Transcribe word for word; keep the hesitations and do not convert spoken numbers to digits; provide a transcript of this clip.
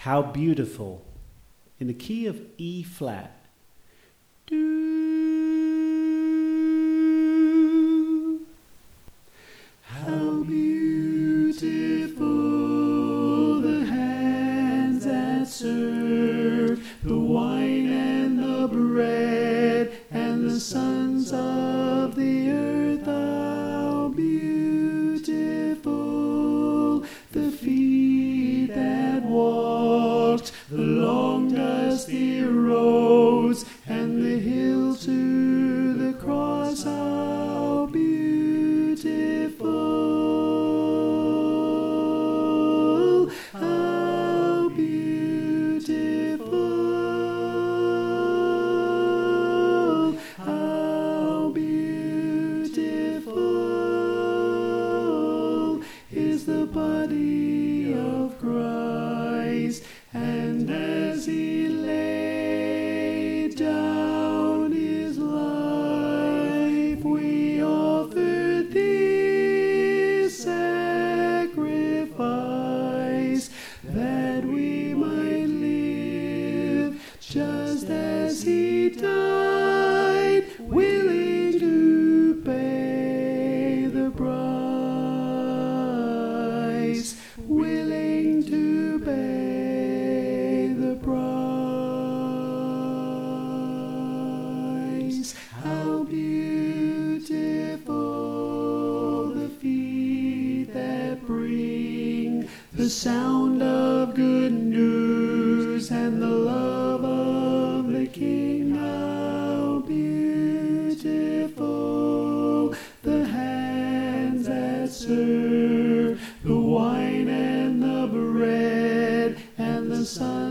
How Beautiful, in the key of E flat. Do. How beautiful the hands that serve the wine and the bread and the sons of the earth. How beautiful the feet that walked the long dusty roads and the hill to the cross. How beautiful, how beautiful, how beautiful is the body of Christ. And as he laid down his life, we offer this sacrifice, that we might live just as he died, willing to pay the price, willing to pay the price. How beautiful the feet that bring the sound of good news and the love of the King. How beautiful the hands that serve the wine and the bread and the sun